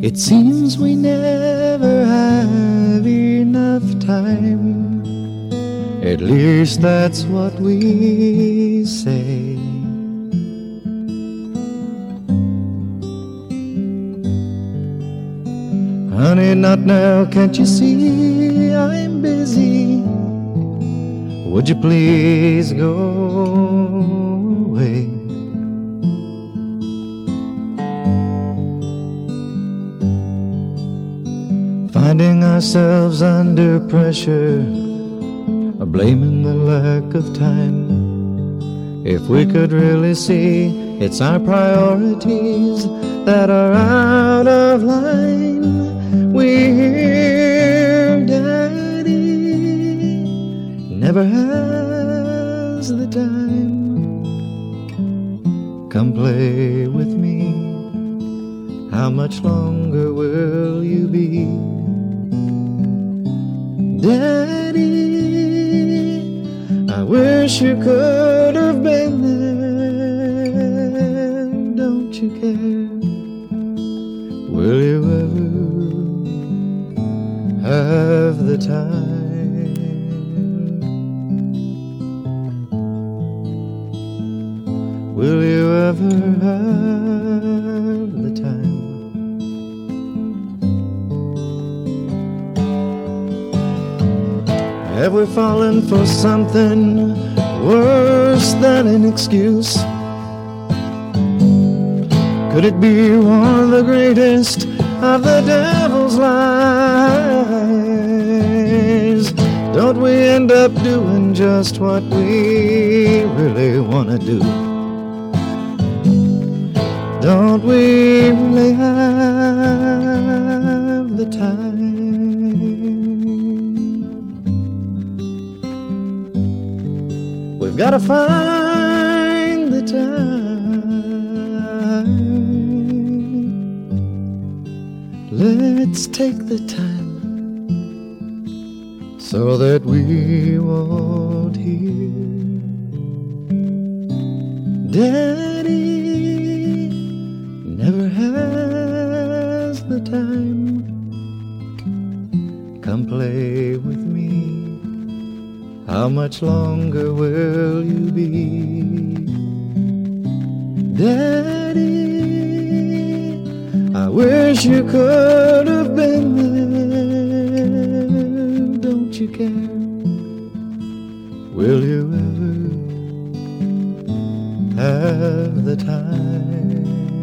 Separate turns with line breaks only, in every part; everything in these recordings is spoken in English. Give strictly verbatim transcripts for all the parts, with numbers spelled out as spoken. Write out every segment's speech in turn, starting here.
It seems we never have enough time. At least that's what we say. Honey, not now, can't you see I'm busy? Would you please go away? Finding ourselves under pressure, blaming the lack of time. If we could really see it's our priorities that are out of line. We hear Daddy never has the time. Come play with me. How much longer will you be? Daddy, I wish you could have been there. Don't you care? Will you ever have the time? Will you ever have the time? Have we fallen for something worse than an excuse? Could it be one of the greatest of the devil's lies? Don't we end up doing just what we really want to do? Don't we really have the time? We've got to find the time. Let's take the time so that we won't hear Daddy never has the time. Come play with me. How much longer will you be? Daddy, I wish you could have been there. Don't you care? Will you ever have the time?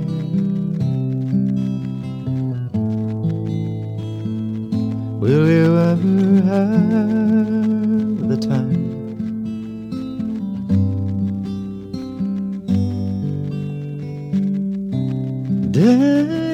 Will you ever have the time? Daddy,